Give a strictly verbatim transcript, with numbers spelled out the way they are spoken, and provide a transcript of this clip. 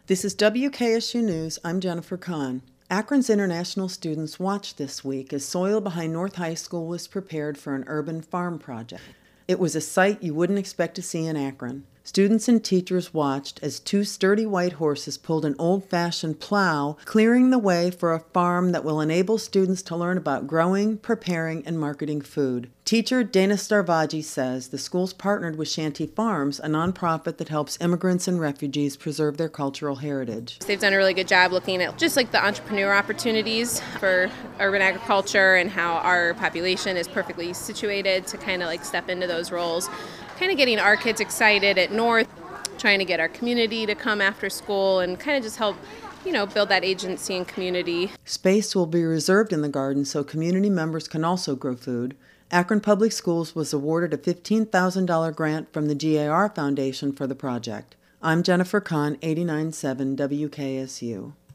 This is W K S U News. I'm Jennifer Kahn. Akron's international students watched this week as soil behind North High School was prepared for an urban farm project. It was a sight you wouldn't expect to see in Akron. Students and teachers watched as two sturdy white horses pulled an old-fashioned plow, clearing the way for a farm that will enable students to learn about growing, preparing, and marketing food. Teacher Dana Starvaji says the school's partnered with Shanty Farms, a nonprofit that helps immigrants and refugees preserve their cultural heritage. They've done a really good job looking at just like the entrepreneur opportunities for urban agriculture and how our population is perfectly situated to kind of like step into those roles. Kind of getting our kids excited at North, trying to get our community to come after school and kind of just help, you know, build that agency and community. Space will be reserved in the garden so community members can also grow food. Akron Public Schools was awarded a fifteen thousand dollars grant from the G A R Foundation for the project. I'm Jennifer Kahn, eighty-nine point seven W K S U.